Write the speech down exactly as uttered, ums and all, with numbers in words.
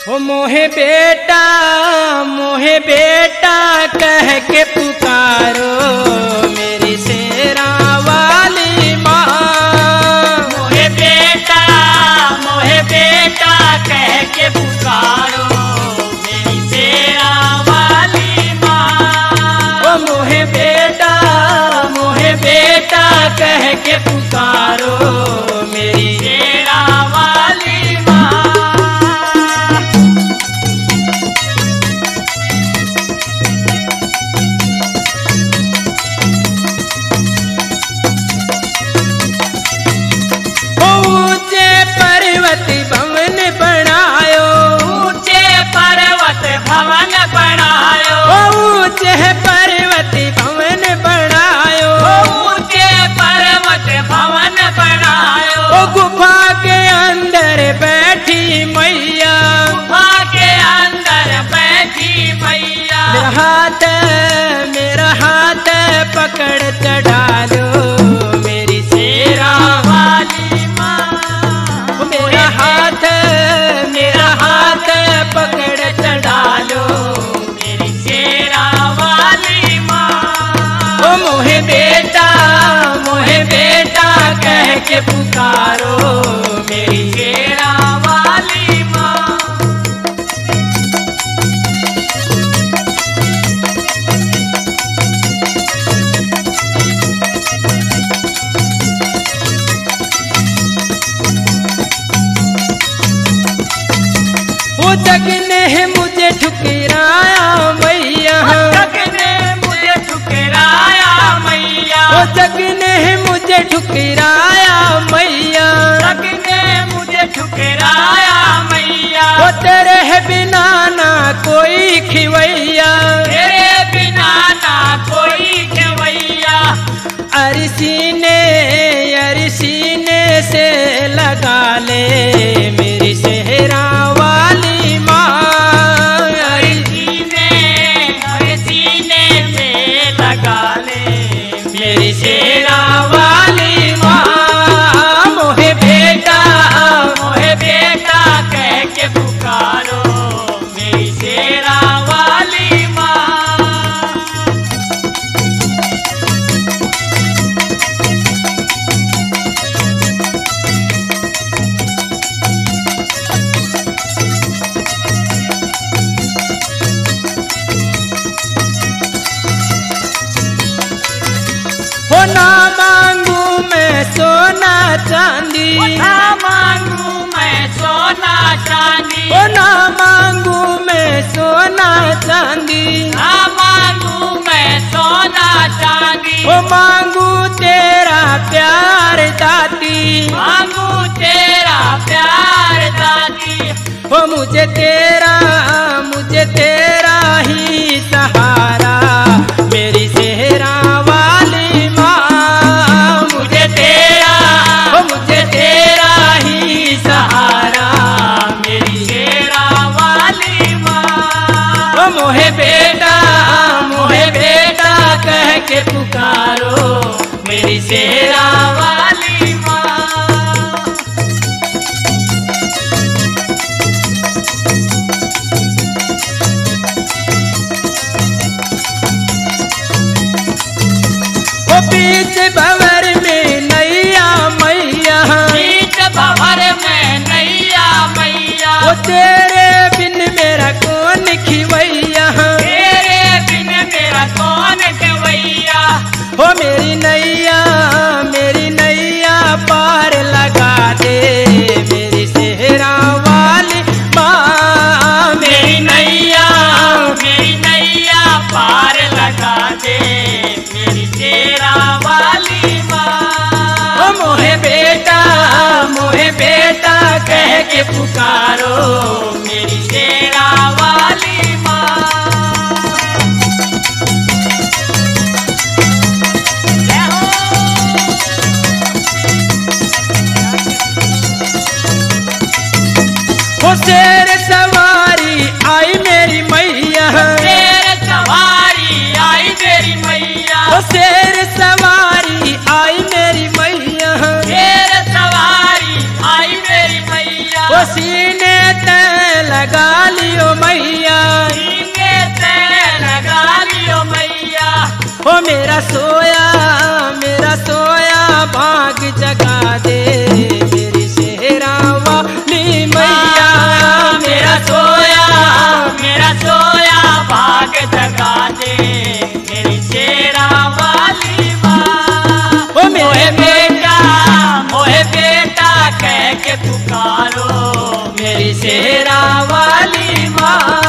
हो मोहे बेटा मोहे बेटा कह के पुकारो मेरी शेरा वाली माँ। मोहे बेटा मोहे बेटा कह के पुकारो मेरी शेरा वाली माँ। हो मोहे बेटा मोहे बेटा कह के पुकारो मेरी शेरा वाली माँ। ऊंचे पर्वत भवन बनायो ऊंचे पर्वत भवन बनायो ऊंचे पर्वत भवन बनायो ऊंचे पर्वत भवन बनायो। ओ गुफा के अंदर बैठी मैया गुफा के अंदर बैठी मैया। मेरा हाथ मेरा हाथ पकड़ चढ़ा लो मेरी शेरा वाली माँ। मेरा हाथ मेरा हाथ पकड़ चढ़ा लो मेरी शेरा वाली माँ। ओ मोहे बेटा मोहे बेटा कह के पुकारो मेरी शेरा वाली माँ। वो जग ने मुझे ठुकराया मैया जग ने मुझे ठुकराया मैया। वो जग ने मुझे ठुकराया मैया जग ने मुझे ठुकराया मैया। वो तेरे बिना ना कोई खिवैया तेरे बिना ना कोई खवैया। अरसीने अरसीने से लगा ले मेरी सेहरा वाली माँ। सीने हर सीने में लगा ले मेरी शेरा वाली माँ। मोहे बेटा मोहे बेटा कह के पुकारो मेरी शेरा वाली माँ। हो ना मांगू मैं सोना चांदी ना मांगू मैं सोना चांदी। हो ना मांगू मैं सोना चांदी ना मांगू मैं सोना चांदी। हो मांगू तेरा प्यार दाती मांगू तेरा प्यार दादी। हो मुझे तेरा मुझे तेरा ही सहारा मेरी सेहरा वाली माँ। मुझे तेरा हो मुझे तेरा ही सहारा मेरी शेरा वाली माँ। ओ मोहे बेटा मोहे बेटा कह के पुकारो मेरी सेहरा वाली माँ। ओ बीच भंवर में नैया मैया बीच भंवर में नैया मैया। ओ तेरे बिन मेरा कौन खिवैया तेरे बिन मेरा कौन खवैया। हो मेरी नैया मेरी नैया पार लगा दे मेरी सेहरा वाली माँ। मेरी नैया मेरी नैया पार लगा दे मेरी शेरा वाली माँ। ओ मोहे बेटा मोहे बेटा कह के पुकारो मेरी शेरा वाली माँ। जय हो। हो शेर सवारी आई मेरी मैया शेर सवारी आई मेरी मैया। हो शेर सवारी आई मेरी मैया शेर सवारी आई मेरी मैया। वो सीने ते लगा शेरा वाली माँ।